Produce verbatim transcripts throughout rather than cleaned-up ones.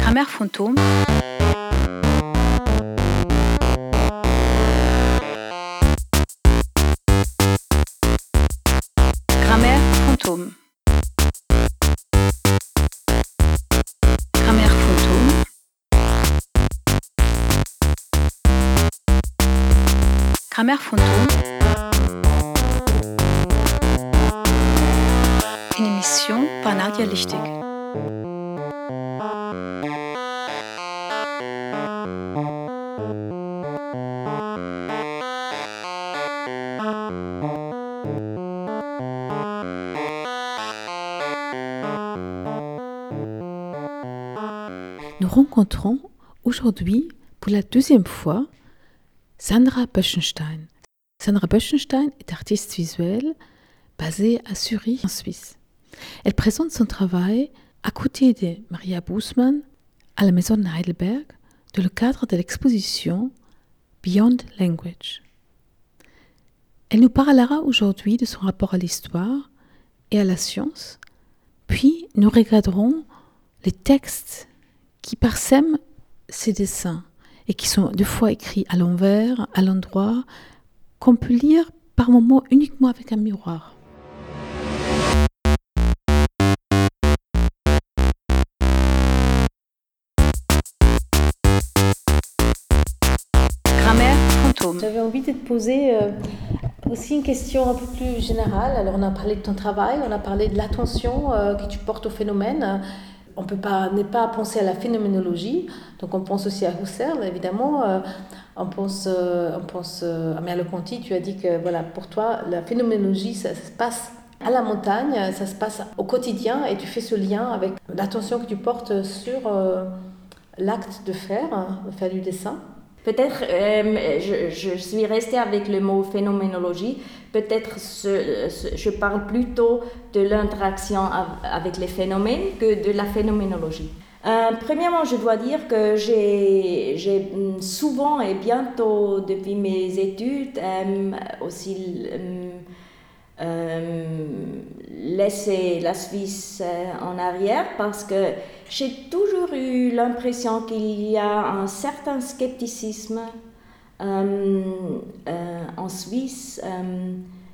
Grammaire fantôme. Grammaire fantôme. Grammaire fantôme. Grammaire fantôme. Une émission par Nadia Lichtig. Nous rencontrons aujourd'hui, pour la deuxième fois, Sandra Böschenstein. Sandra Böschenstein est artiste visuelle basée à Zurich, en Suisse. Elle présente son travail à côté de Maria Bußmann à la Maison de Heidelberg dans le cadre de l'exposition Beyond Language. Elle nous parlera aujourd'hui de son rapport à l'histoire et à la science, puis nous regarderons les textes qui parsèment ces dessins et qui sont deux fois écrits à l'envers, à l'endroit, qu'on peut lire par moments uniquement avec un miroir. Grammaire fantôme. J'avais envie de te poser euh, aussi une question un peu plus générale. Alors on a parlé de ton travail, on a parlé de l'attention euh, que tu portes au phénomène. On peut pas, n'est pas penser à la phénoménologie, donc on pense aussi à Husserl, évidemment. Euh, on pense, euh, on pense euh, à Merleau-Ponty. Tu as dit que voilà, pour toi, la phénoménologie, ça, ça se passe à la montagne, ça se passe au quotidien, et tu fais ce lien avec l'attention que tu portes sur euh, l'acte de faire, hein, de faire du dessin. Peut-être, euh, je, je suis restée avec le mot phénoménologie. Peut-être ce, ce, je parle plutôt de l'interaction avec les phénomènes que de la phénoménologie. Euh, premièrement, je dois dire que j'ai, j'ai souvent et bientôt depuis mes études euh, aussi euh, euh, laissé la Suisse en arrière parce que j'ai toujours eu l'impression qu'il y a un certain scepticisme euh, euh, en Suisse euh,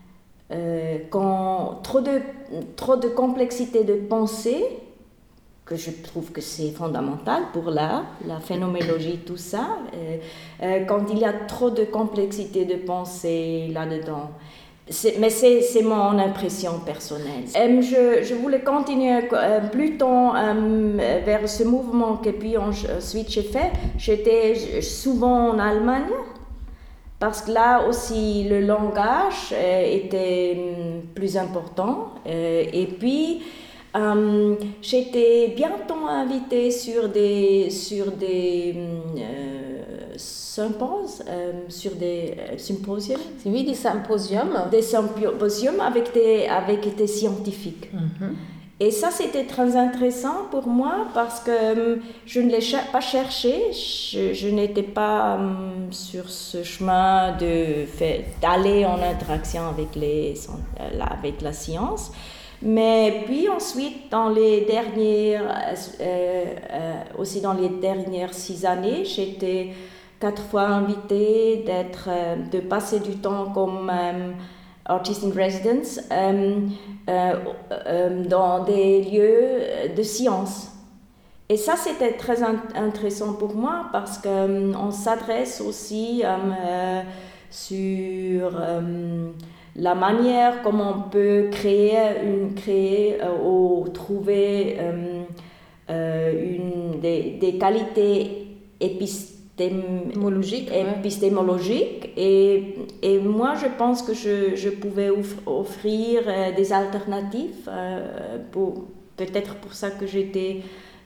euh, quand trop de, trop de complexité de pensée, que je trouve que c'est fondamental pour l'art, la phénoménologie, tout ça, euh, euh, quand il y a trop de complexité de pensée là-dedans. C'est, mais c'est, c'est mon impression personnelle. Euh, je, je voulais continuer euh, plutôt euh, vers ce mouvement que puis ensuite j'ai fait. J'étais souvent en Allemagne parce que là aussi le langage euh, était plus important. Euh, et puis euh, j'étais bientôt invitée sur des, sur des euh, symposiums, euh, sur des euh, symposiums. Oui, des symposiums. Des symposiums avec des, avec des scientifiques. Mm-hmm. Et ça, c'était très intéressant pour moi parce que euh, je ne l'ai ch- pas cherché, je, je n'étais pas euh, sur ce chemin de fait, d'aller en interaction avec, les, avec la science. Mais puis ensuite, dans les dernières, euh, euh, aussi dans les dernières six années, j'étais quatre fois invitée d'être, euh, de passer du temps comme euh, artist in residence euh, euh, euh, dans des lieux de science. Et ça, c'était très in- intéressant pour moi parce qu'on euh, s'adresse aussi euh, sur euh, la manière comment on peut créer, une, créer euh, ou trouver euh, euh, une, des, des qualités épistémologiques, épistémologiques. Et, et moi, je pense que je, je pouvais offrir euh, des alternatives, euh, pour, peut-être pour ça que j'étais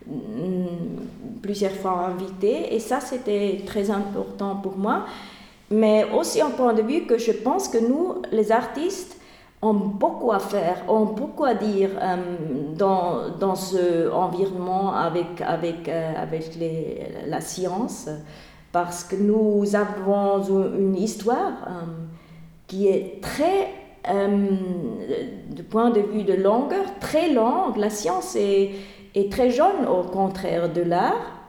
plusieurs fois invitée. Et ça, c'était très important pour moi. Mais aussi un point de vue que je pense que nous, les artistes, ont beaucoup à faire, ont beaucoup à dire euh, dans, dans ce environnement avec, avec, euh, avec les, la science, parce que nous avons une histoire euh, qui est très, euh, du point de vue de longueur, très longue. La science est, est très jeune au contraire de l'art.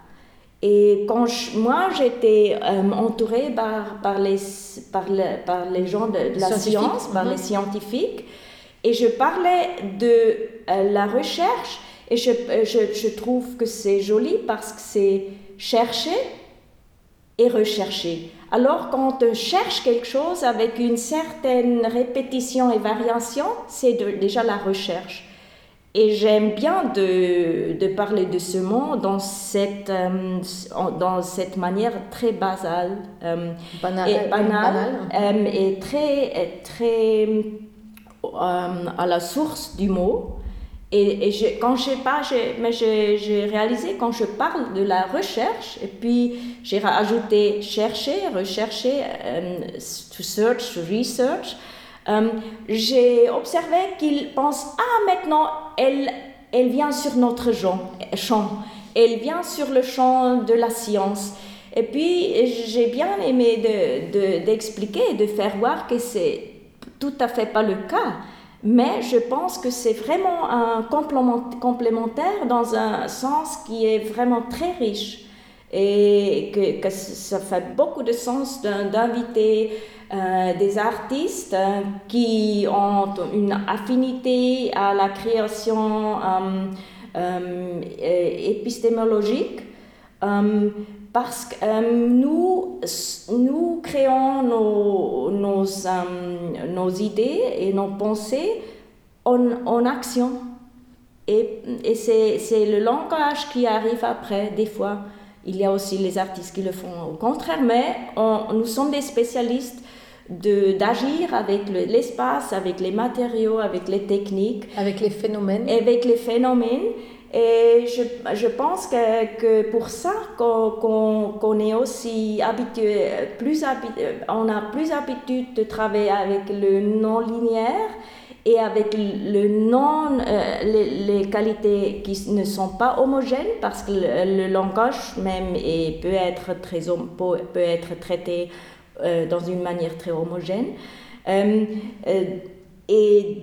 Et quand je, moi, j'étais euh, entourée par, par, les, par, le, par les gens de, de la science, par mm-hmm. les scientifiques, et je parlais de euh, la recherche, et je, je, je trouve que c'est joli parce que c'est chercher et rechercher. Alors, quand on cherche quelque chose avec une certaine répétition et variation, c'est de, déjà la recherche. Et j'aime bien de, de parler de ce mot dans cette, euh, dans cette manière très basale euh, banale, et banale, banale. Euh, et très, très euh, à la source du mot. Et, et je, quand je sais pas, j'ai, mais j'ai, j'ai réalisé quand je parle de la recherche, et puis j'ai rajouté chercher, rechercher, um, to search, to research, um, j'ai observé qu'ils pensent ah maintenant elle, elle vient sur notre champ, champ, elle vient sur le champ de la science. Et puis j'ai bien aimé de, de, d'expliquer, de faire voir que c'est tout à fait pas le cas. Mais je pense que c'est vraiment un complémentaire dans un sens qui est vraiment très riche et que, que ça fait beaucoup de sens d'inviter euh, des artistes euh, qui ont une affinité à la création euh, euh, épistémologique euh, parce que euh, nous, nous créons nos, nos, euh, nos idées et nos pensées en, en action. Et, et c'est, c'est le langage qui arrive après, des fois. Il y a aussi les artistes qui le font au contraire, mais on, nous sommes des spécialistes de, d'agir avec le, l'espace, avec les matériaux, avec les techniques. Avec les phénomènes. Avec les phénomènes. Et je, je pense que, que pour ça qu'on, qu'on, qu'on est aussi habitué, plus habitué, on a plus l'habitude de travailler avec le non-linéaire et avec le non, euh, les, les qualités qui ne sont pas homogènes parce que le, le langage même est, peut, être très, peut, peut être traité euh, dans une manière très homogène. Euh, euh, et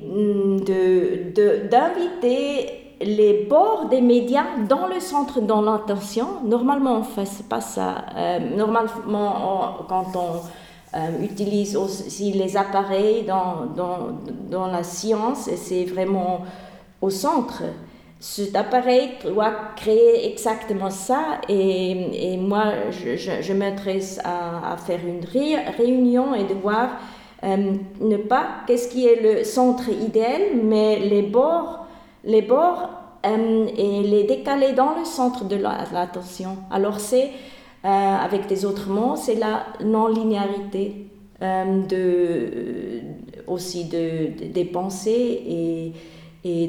de, de, d'inviter les bords des médias dans le centre de l'attention. Normalement, on ne fait pas ça. Euh, normalement, on, quand on euh, utilise aussi les appareils dans, dans, dans la science, c'est vraiment au centre. Cet appareil doit créer exactement ça. Et, et moi, je, je, je m'intéresse à, à faire une ré, réunion et de voir euh, ne pas qu'est-ce qui est le centre idéal, mais les bords les bords euh, et les décaler dans le centre de la, l'attention. Alors c'est, euh, avec des autres mots, c'est la non-linéarité euh, de, aussi de, de, des pensées et, et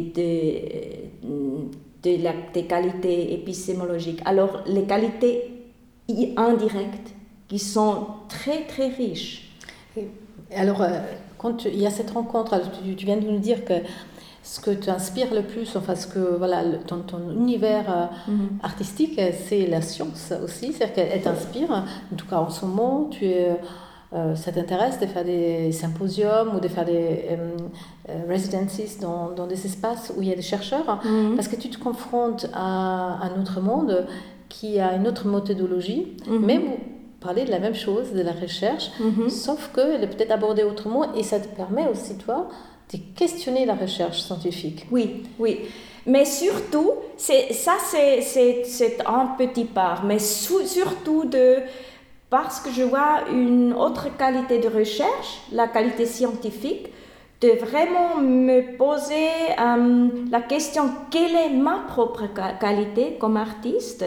de, de la, des qualités épistémologiques. Alors les qualités indirectes qui sont très très riches. Alors, euh, quand tu, il y a cette rencontre, tu, tu viens de nous dire que ce que t'inspire le plus, enfin ce que voilà, le, ton, ton univers euh, mm-hmm. artistique, c'est la science aussi, c'est-à-dire qu'elle t'inspire. En tout cas, en ce moment, tu es, euh, ça t'intéresse de faire des symposiums ou de faire des euh, residencies dans, dans des espaces où il y a des chercheurs, mm-hmm. parce que tu te confrontes à un autre monde qui a une autre méthodologie, mm-hmm. mais vous parlez de la même chose, de la recherche, mm-hmm. sauf qu'elle est peut-être abordée autrement et ça te permet aussi, toi, de questionner la recherche scientifique. Oui, oui. Mais surtout, c'est, ça c'est, c'est, c'est un petit part, mais sou, surtout de, parce que je vois une autre qualité de recherche, la qualité scientifique, de vraiment me poser euh, la question quelle est ma propre qualité comme artiste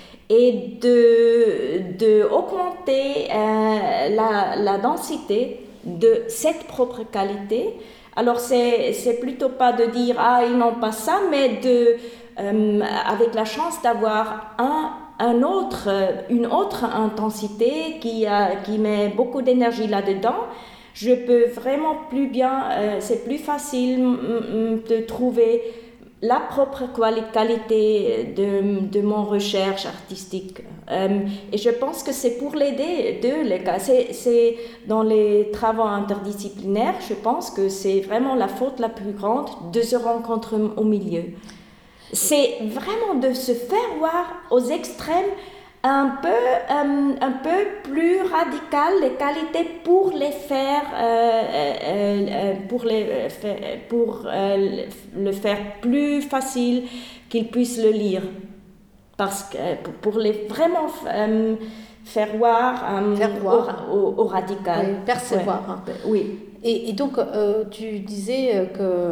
et de, de augmenter euh, la, la densité de cette propre qualité. Alors, c'est, c'est plutôt pas de dire « Ah, ils n'ont pas ça », mais de, euh, avec la chance d'avoir un, un autre, une autre intensité qui, a, qui met beaucoup d'énergie là-dedans, je peux vraiment plus bien, euh, c'est plus facile de trouver la propre qualité de, de mon recherche artistique. Euh, et je pense que c'est pour l'aider de les cas. C'est, c'est dans les travaux interdisciplinaires, je pense que c'est vraiment la faute la plus grande de se rencontrer au milieu. C'est vraiment de se faire voir aux extrêmes un peu, euh, un peu plus radical les qualités pour les faire, euh, euh, pour, les, pour euh, le faire plus facile qu'ils puissent le lire. Parce que pour les vraiment euh, faire voir, euh, Faire voir. Au, au, au radical. Oui, percevoir. Ouais. Hein. Oui. Et, et donc, euh, tu disais que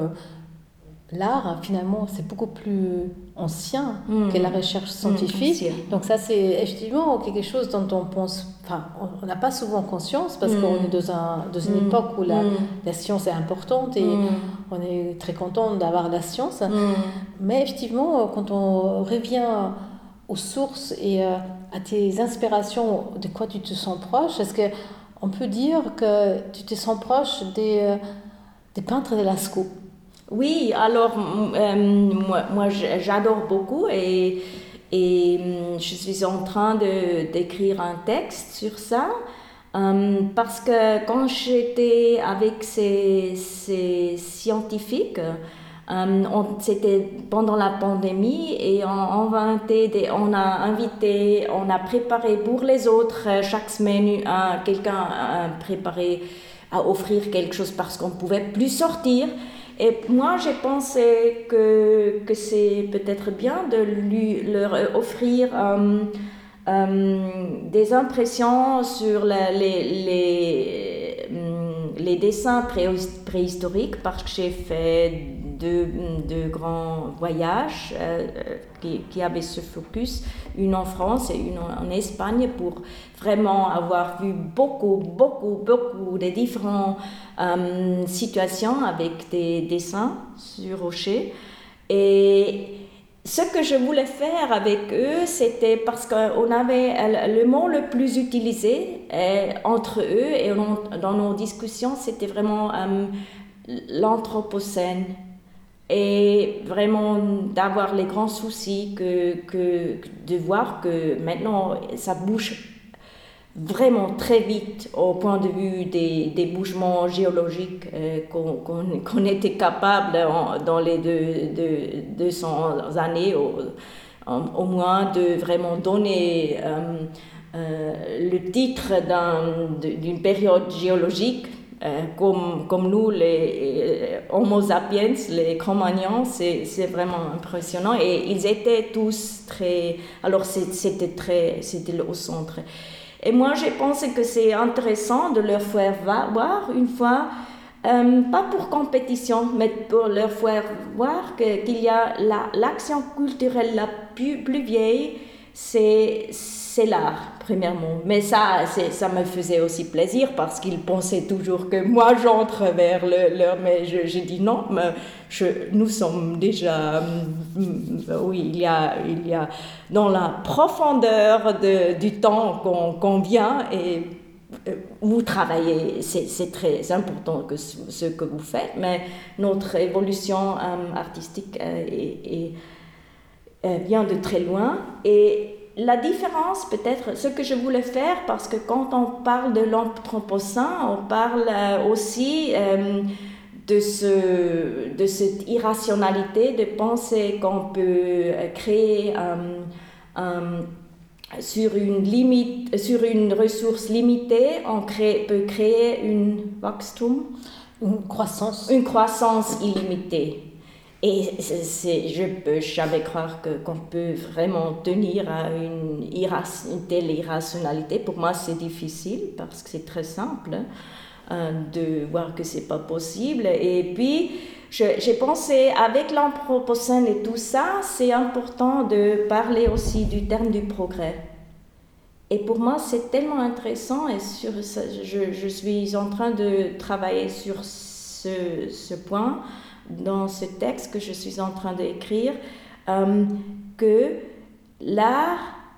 l'art, finalement, c'est beaucoup plus ancien mmh. que la recherche scientifique. Mmh, donc ça, c'est effectivement quelque chose dont on pense, enfin, on n'a pas souvent conscience parce mmh. qu'on est dans, un, dans une mmh. époque où la, mmh. la science est importante et mmh. on est très content d'avoir la science. Mmh. Mais effectivement, quand on revient aux sources et euh, à tes inspirations, de quoi tu te sens proche, est-ce qu'on peut dire que tu te sens proche des, euh, des peintres de Lascaux? Oui, alors euh, moi, moi j'adore beaucoup et, et je suis en train de, d'écrire un texte sur ça euh, parce que quand j'étais avec ces, ces scientifiques, euh, on, c'était pendant la pandémie et on, on, inventé des, on a invité, on a préparé pour les autres chaque semaine un, quelqu'un a préparé à offrir quelque chose parce qu'on ne pouvait plus sortir. Et moi, j'ai pensé que, que c'est peut-être bien de lui, leur offrir euh, euh, des impressions sur la, les, les, les dessins pré, préhistoriques parce que j'ai fait deux, deux grands voyages euh, qui, qui avaient ce focus, une en France et une en, en Espagne, pour vraiment avoir vu beaucoup, beaucoup, beaucoup de différentes euh, situations avec des dessins sur rocher. Et ce que je voulais faire avec eux, c'était parce qu'on avait le mot le plus utilisé euh, entre eux et on, dans nos discussions, c'était vraiment euh, l'anthropocène. Et vraiment d'avoir les grands soucis que, que, de voir que maintenant ça bouge vraiment très vite au point de vue des, des bougements géologiques euh, qu'on, qu'on, qu'on était capable en, dans les deux, deux, deux cents années au, au moins de vraiment donner euh, euh, le titre d'un, d'une période géologique. Euh, comme, comme nous, les euh, Homo sapiens, les Cro-Magnons, c'est, c'est vraiment impressionnant. Et ils étaient tous très... Alors, c'est, c'était, très, c'était au centre. Et moi, j'ai pensé que c'est intéressant de leur faire voir une fois, euh, pas pour compétition, mais pour leur faire voir que, qu'il y a la, l'action culturelle la plus, plus vieille, c'est, c'est l'art, premièrement. Mais ça, c'est, ça me faisait aussi plaisir parce qu'ils pensaient toujours que moi, j'entre vers le, leur... Mais je, je dis non, mais je, nous sommes déjà... Oui, il y a, il y a dans la profondeur de, du temps qu'on, qu'on vient et vous travaillez, c'est, c'est très important que ce, ce que vous faites, mais notre évolution euh, artistique euh, est... est vient de très loin. Et la différence, peut-être, ce que je voulais faire, parce que quand on parle de l'anthropocène, on parle aussi euh, de, ce, de cette irrationalité de penser qu'on peut créer euh, euh, sur une limite, sur une ressource limitée, on crée, peut créer une Wachstum, une croissance, une croissance illimitée. Et c'est, c'est, je ne peux jamais croire que, qu'on peut vraiment tenir à une, irra- une telle irrationalité. Pour moi, c'est difficile parce que c'est très simple hein, de voir que ce n'est pas possible. Et puis, je, j'ai pensé, avec l'anthropocène et tout ça, c'est important de parler aussi du terme du progrès. Et pour moi, c'est tellement intéressant et sur ça, je, je suis en train de travailler sur ce, ce point dans ce texte que je suis en train d'écrire, euh, que l'art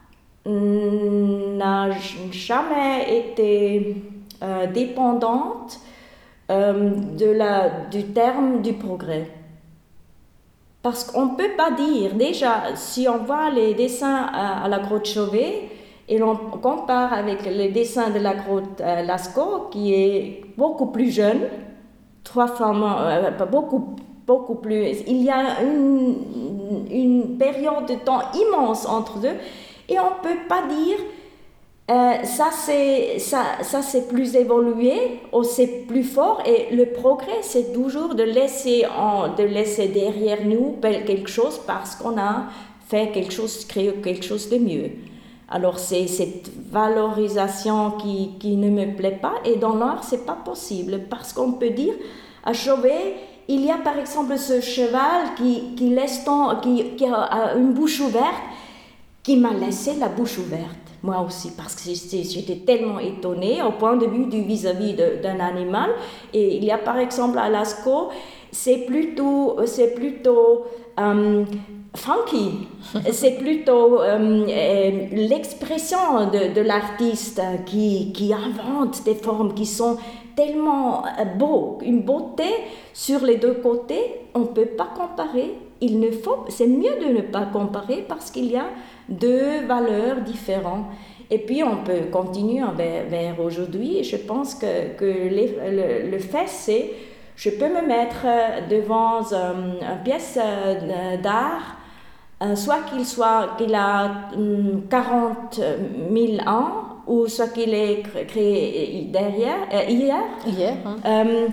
n'a jamais été euh, dépendante euh, de la, du terme du progrès. Parce qu'on ne peut pas dire, déjà, si on voit les dessins à, à la grotte Chauvet, et l'on compare avec les dessins de la grotte euh, Lascaux, qui est beaucoup plus jeune, trois fois moins, euh, beaucoup, beaucoup plus. Il y a une, une période de temps immense entre eux. Et on ne peut pas dire euh, ça, c'est, ça, ça c'est plus évolué ou c'est plus fort. Et le progrès, c'est toujours de laisser, en, de laisser derrière nous quelque chose parce qu'on a fait quelque chose, créé quelque chose de mieux. Alors c'est cette valorisation qui, qui ne me plaît pas. Et dans l'art, ce n'est pas possible parce qu'on peut dire à Chauvet, il y a par exemple ce cheval qui, qui, laisse ton, qui, qui a une bouche ouverte, qui m'a laissé la bouche ouverte. Moi aussi, parce que j'étais tellement étonnée au point de vue du vis-à-vis de, d'un animal. Et il y a par exemple à Lascaux, c'est plutôt, c'est plutôt um, funky. C'est plutôt um, euh, l'expression de, de l'artiste qui, qui invente des formes qui sont tellement beaux, une beauté sur les deux côtés. On ne peut pas comparer. Il ne faut, c'est mieux de ne pas comparer parce qu'il y a deux valeurs différentes. Et puis on peut continuer vers, vers aujourd'hui. Je pense que, que les, le, le fait, c'est je peux me mettre devant um, une pièce d'art, uh, soit qu'il soit qu'il a um, quarante mille ans, ou soit qu'il est créé derrière, euh, hier. Hier. Hein. Um,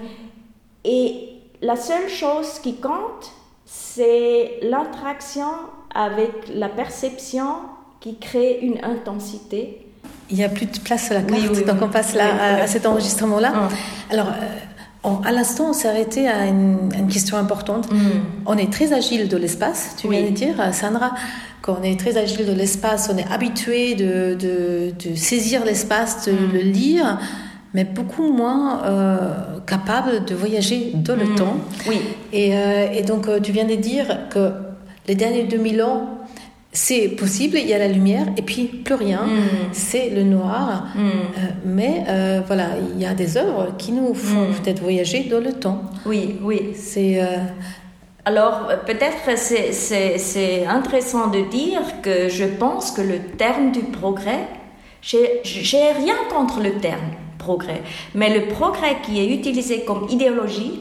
et la seule chose qui compte, c'est l'interaction avec la perception qui crée une intensité. Il n'y a plus de place à la carte, oui, oui, donc oui. on passe là oui, à, oui. à cet enregistrement-là. Mm. Alors, euh, on, à l'instant, on s'est arrêté à une, à une question importante. Mm. On est très agile de l'espace, tu Oui. viens de dire, Sandra. Quand on est très agile de l'espace, on est habitué de, de, de saisir l'espace, de Mm. le lire, mais beaucoup moins euh, capable de voyager dans le Mm. temps. Oui. Et, euh, et donc, euh, tu viens de dire que les derniers deux mille ans, c'est possible, il y a la lumière, et puis plus rien, Mm. c'est le noir. Mm. Euh, mais euh, voilà, il y a des œuvres qui nous font Mm. peut-être voyager dans le temps. Oui, oui. C'est... Euh, Alors, peut-être c'est, c'est, c'est intéressant de dire que je pense que le terme du progrès, j'ai, j'ai rien contre le terme progrès, mais le progrès qui est utilisé comme idéologie,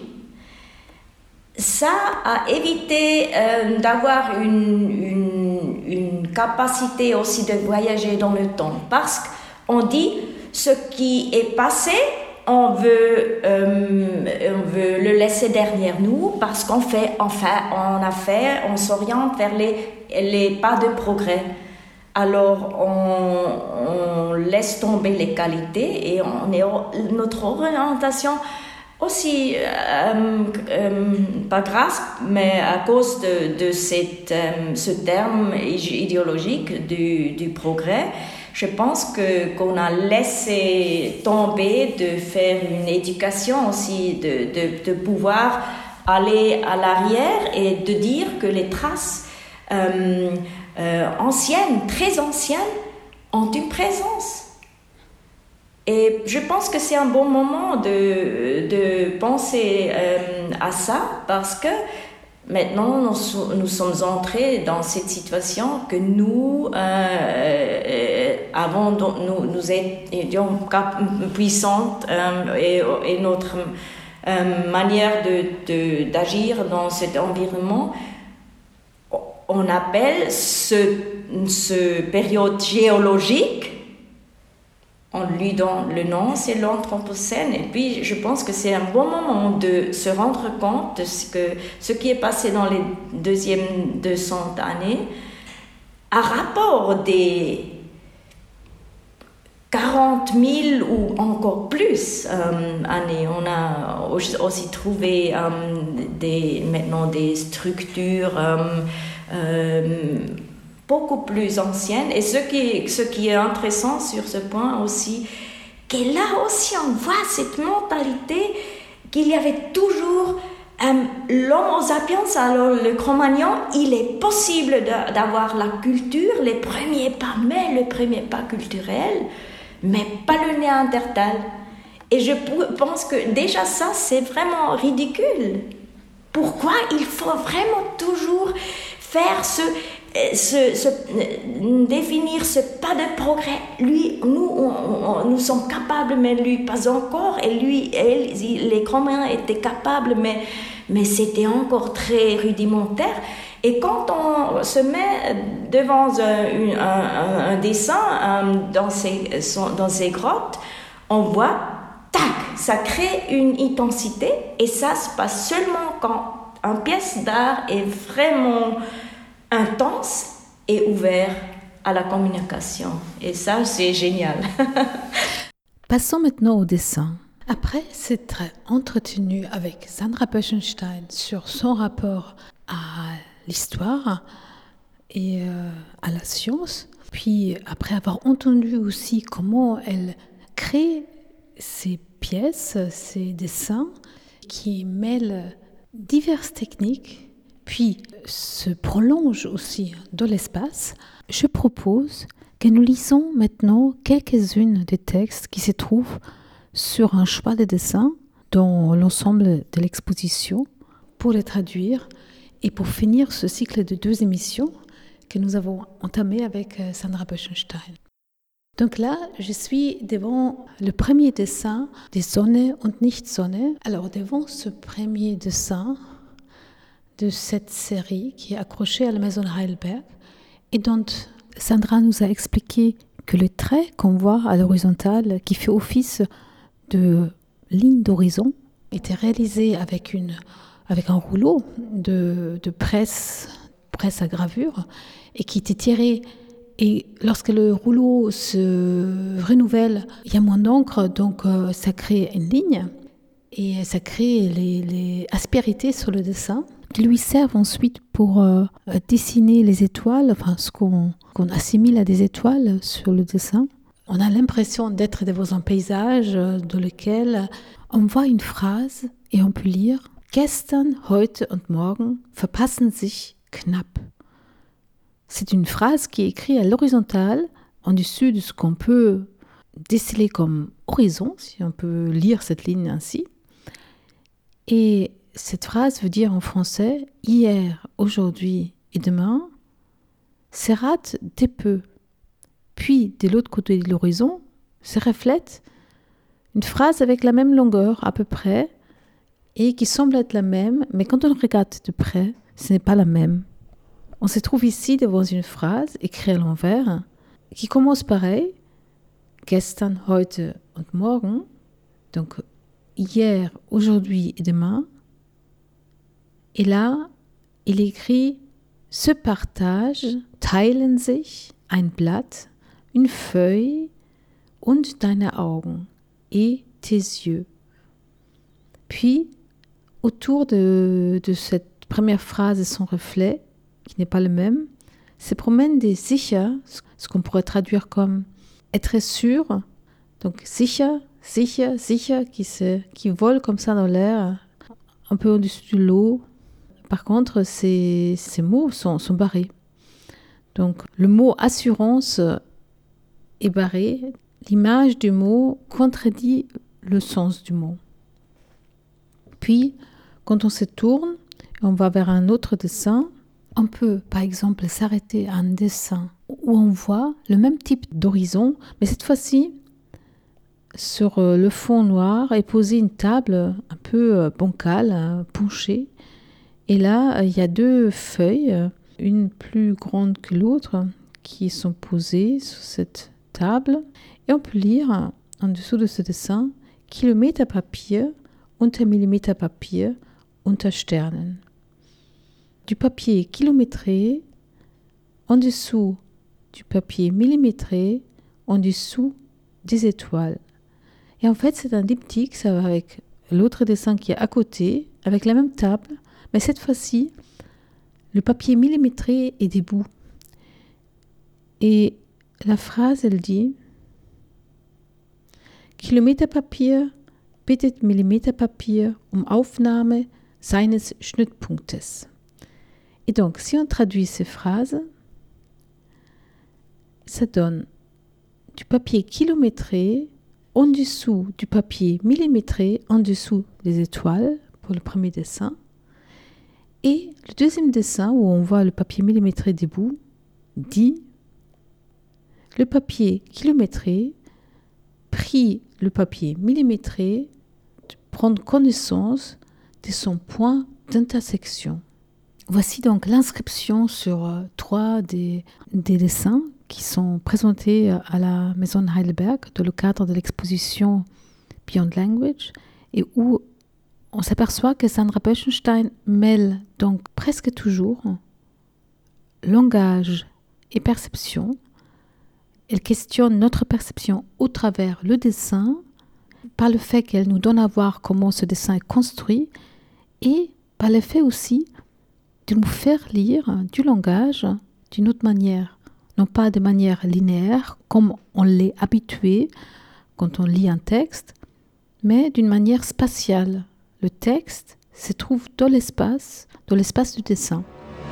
ça a évité euh, d'avoir une, une, une capacité aussi de voyager dans le temps, parce qu'on dit ce qui est passé, on veut, euh, on veut le laisser derrière nous parce qu'on fait, enfin, on a fait, on s'oriente vers les, les pas de progrès. Alors on, on laisse tomber les qualités et on est, notre orientation aussi, euh, euh, pas grâce, mais à cause de, de cette, euh, ce terme idéologique du, du progrès, je pense que, qu'on a laissé tomber de faire une éducation aussi, de, de, de pouvoir aller à l'arrière et de dire que les traces euh, euh, anciennes, très anciennes, ont une présence. Et je pense que c'est un bon moment de, de penser euh, à ça parce que maintenant, nous, nous sommes entrés dans cette situation que nous, euh, euh, avant, nous, nous étions puissantes euh, et, et notre euh, manière de, de, d'agir dans cet environnement, on appelle ce, ce période géologique, on lui donne le nom, c'est l'Anthropocène. Et puis, je pense que c'est un bon moment de se rendre compte de ce, que, ce qui est passé dans les deuxièmes deux cents années, à rapport des quarante mille ou encore plus euh, années. On a aussi trouvé euh, des, maintenant des structures euh, euh, beaucoup plus ancienne. Et ce qui, ce qui est intéressant sur ce point aussi, que là aussi on voit cette mentalité qu'il y avait toujours euh, l'homo sapiens, alors le Cro-Magnon, il est possible de, d'avoir la culture, les premiers pas, mais le premier pas culturel, mais pas le néandertal. Et je pense que déjà ça, c'est vraiment ridicule. Pourquoi il faut vraiment toujours faire ce... Ce, ce, définir ce pas de progrès. Lui, nous, on, on, nous sommes capables, mais lui, pas encore. Et lui, elle, les Cro-Magnons étaient capables, mais, mais c'était encore très rudimentaire. Et quand on se met devant un, un, un dessin dans ces, dans ces grottes, on voit, tac, ça crée une intensité et ça se passe seulement quand une pièce d'art est vraiment intense et ouverte à la communication. Et ça, c'est génial. Passons maintenant au dessin. Après s'être entretenu avec Sandra Böschenstein sur son rapport à l'histoire et euh, à la science, puis après avoir entendu aussi comment elle crée ses pièces, ses dessins qui mêlent diverses techniques, puis se prolongent aussi dans l'espace, je propose que nous lisons maintenant quelques-unes des textes qui se trouvent sur un choix de dessins dans l'ensemble de l'exposition pour les traduire et pour finir ce cycle de deux émissions que nous avons entamé avec Sandra Böschenstein. Donc là, je suis devant le premier dessin des Sonne und Nicht-Sonne. Alors devant ce premier dessin de cette série qui est accrochée à la maison de Heidelberg et dont Sandra nous a expliqué que le trait qu'on voit à l'horizontale, qui fait office de ligne d'horizon, était réalisé avec, une, avec un rouleau de, de presse, presse à gravure et qui était tiré. Et lorsque le rouleau se renouvelle, il y a moins d'encre, donc euh, ça crée une ligne et ça crée les, les aspérités sur le dessin qui lui servent ensuite pour euh, dessiner les étoiles, enfin ce qu'on, qu'on assimile à des étoiles sur le dessin. On a l'impression d'être devant un paysage dans lequel on voit une phrase et on peut lire « Gestern, heute und morgen verpassen sich knapp ». C'est une phrase qui est écrite à l'horizontale, en dessus de ce qu'on peut déceler comme horizon, si on peut lire cette ligne ainsi. Et cette phrase veut dire en français « hier, aujourd'hui et demain se rate de peu ». Puis, de l'autre côté de l'horizon, se reflète une phrase avec la même longueur à peu près et qui semble être la même, mais quand on regarde de près, ce n'est pas la même. On se trouve ici devant une phrase écrite à l'envers qui commence pareil, gestern, heute und morgen, donc hier, aujourd'hui et demain. Et là, il écrit se partage, teilen sich ein Blatt, une feuille und deine Augen et tes yeux. Puis, autour de, de cette première phrase et son reflet, qui n'est pas le même, se promènent des sicher, ce qu'on pourrait traduire comme être sûr, donc sicher, sicher, sicher, qui, se, qui volent comme ça dans l'air, un peu au-dessus de l'eau. Par contre, ces, ces mots sont, sont barrés. Donc, le mot assurance est barré. L'image du mot contredit le sens du mot. Puis, quand on se tourne, on va vers un autre dessin. On peut, par exemple, s'arrêter à un dessin où on voit le même type d'horizon, mais cette fois-ci, sur le fond noir est posée une table un peu bancale, penchée. Et là, il y a deux feuilles, une plus grande que l'autre, qui sont posées sur cette table. Et on peut lire en dessous de ce dessin « Kilometer Papier unter Millimeter Papier unter Sternen ». Du papier kilométré en dessous du papier millimétré en dessous des étoiles. Et en fait, c'est un diptyque, ça va avec l'autre dessin qui est à côté, avec la même table, mais cette fois-ci, le papier millimétré est debout. Et la phrase, elle dit « Kilometerpapier bittet Millimeterpapier um Aufnahme seines Schnittpunktes ». Et donc, si on traduit ces phrases, ça donne du papier kilométré en dessous du papier millimétré, en dessous des étoiles, pour le premier dessin. Et le deuxième dessin, où on voit le papier millimétré debout, dit « Le papier kilométré prie le papier millimétré de prendre connaissance de son point d'intersection ». Voici donc l'inscription sur euh, trois des, des dessins qui sont présentés à la Maison de Heidelberg dans le cadre de l'exposition Beyond Language et où on s'aperçoit que Sandra Böschenstein mêle donc presque toujours langage et perception. Elle questionne notre perception au travers le dessin, par le fait qu'elle nous donne à voir comment ce dessin est construit et par le fait aussi de nous faire lire du langage d'une autre manière, non pas de manière linéaire comme on l'est habitué quand on lit un texte, mais d'une manière spatiale. Le texte se trouve dans l'espace, dans l'espace du dessin.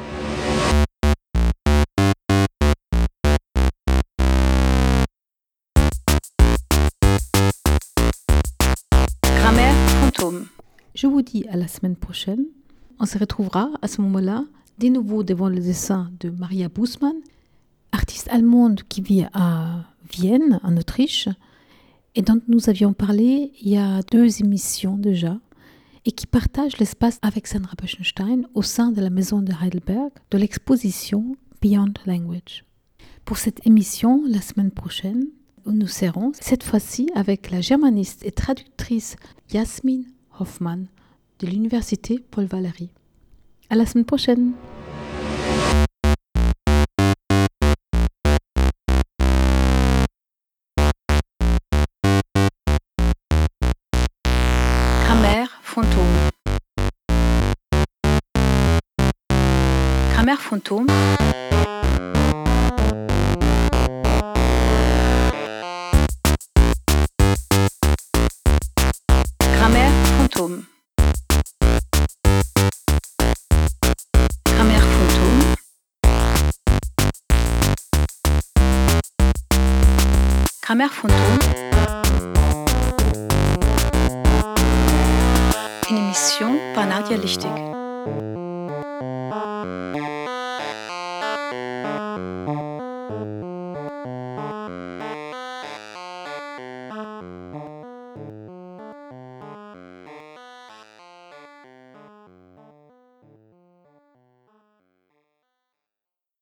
Grammaire fantôme. Je vous dis à la semaine prochaine. On se retrouvera à ce moment-là, de nouveau devant le dessin de Maria Bußmann, artiste allemande qui vit à Vienne, en Autriche, et dont nous avions parlé il y a deux émissions déjà, et qui partage l'espace avec Sandra Böschenstein au sein de la Maison de Heidelberg de l'exposition Beyond Language. Pour cette émission, la semaine prochaine, nous serons cette fois-ci avec la germaniste et traductrice Jasmin Hoffmann de l'Université Paul Valéry. À la semaine prochaine! Grammaire fantôme. Grammaire fantôme. Grammaire fantôme. Grammaire fantôme. Grammaire fantôme. Une émission par Nadia Lichtig.